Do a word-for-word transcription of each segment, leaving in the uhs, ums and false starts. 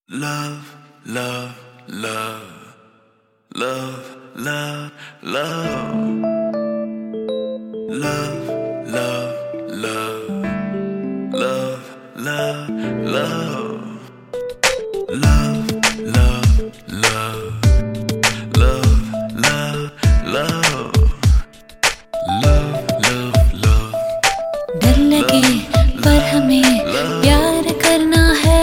Love, love, love, love, love, love, love, love, love, love, love, love, love, love, love, love, love, love, love, love. डर लगे पर हमें प्यार करना है।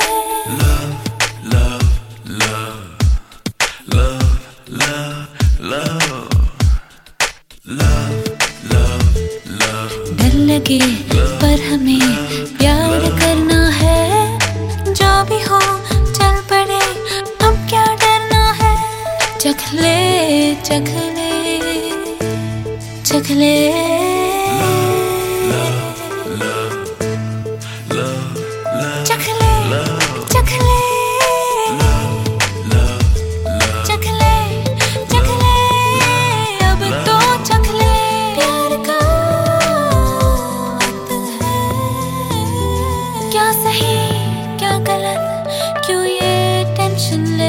Love, love, love, love, love, love, love, love. डर लगे पर हमें प्यार करना है। जो भी हो चल पड़े, अब क्या डरना है। चख ले चख ले चख ले चख ले चख ले चख ले चख ले अब तो चख ले। प्यार का वक्त है, क्या सही क्या गलत, क्यों ये टेंशन ले।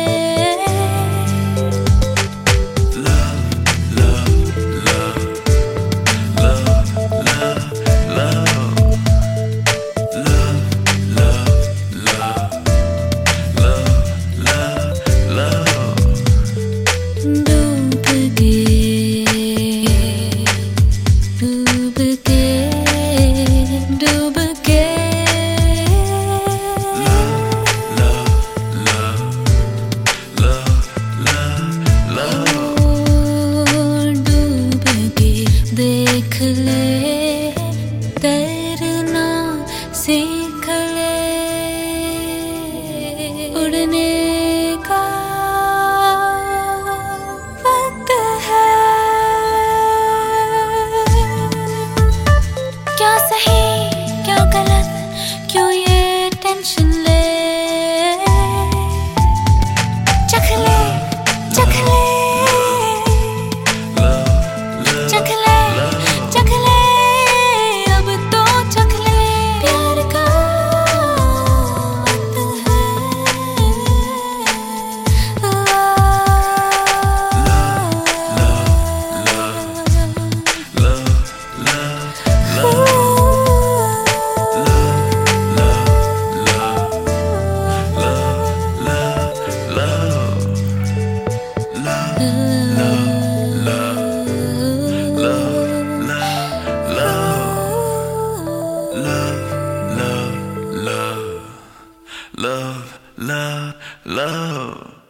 देख ले तैरना सीख ले, उड़ने का वक्त है। क्या सही क्या गलत, क्यों ये टेंशन ले। चख ले चख ले चख ले चख ले अब तो चख ले। प्यार का वक्त है। Love, love, love.